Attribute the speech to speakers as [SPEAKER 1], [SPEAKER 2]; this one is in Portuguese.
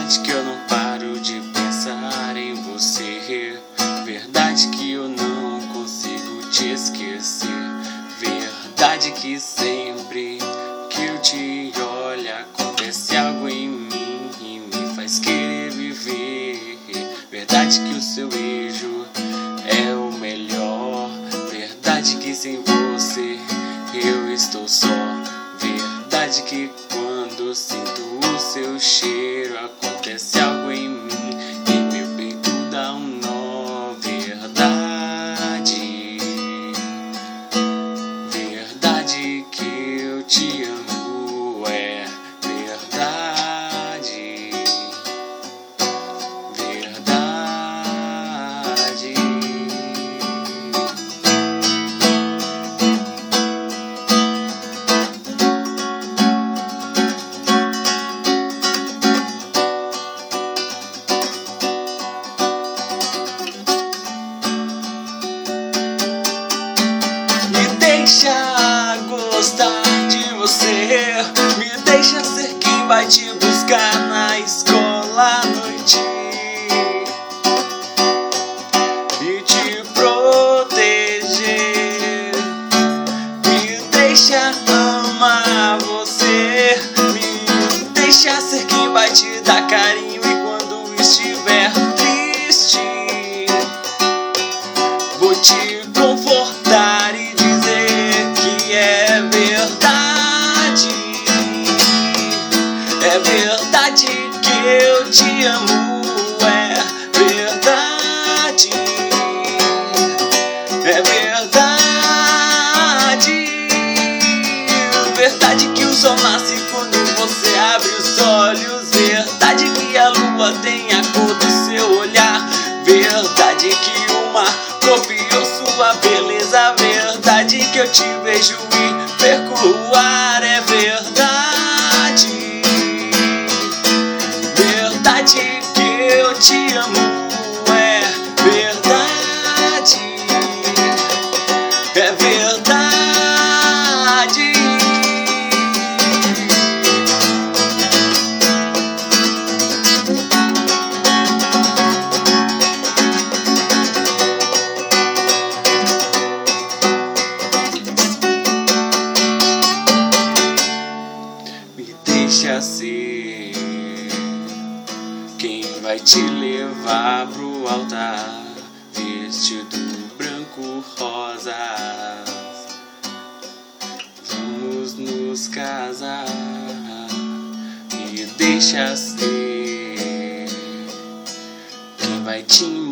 [SPEAKER 1] Verdade que eu não paro de pensar em você. Verdade que eu não consigo te esquecer. Verdade que sempre que eu te olho acontece algo em mim e me faz querer viver. Verdade que o seu beijo é o melhor. Verdade que sem você eu estou só. Verdade que quando sinto o seu cheiro acontece algo em mim e meu peito dá um nó. Verdade, verdade que eu te amo, é verdade, verdade. Deixa gostar de você, me deixa ser quem vai te buscar na escola à noite e te proteger. Me deixa amar você, me deixa ser quem vai te dar carinho e quando estiver triste vou te confortar e é verdade que eu te amo, é verdade, é verdade. Verdade que o sol nasce quando você abre os olhos. Verdade que a lua tem a cor do seu olhar. Verdade que o mar copiou sua beleza. Verdade que eu te vejo e perco o ar, é verdade. Verdade que eu te amo, é verdade, é verdade. Me deixa ser quem vai te levar pro altar, vestido branco rosas. Vamos nos casar. Me deixa ser quem vai te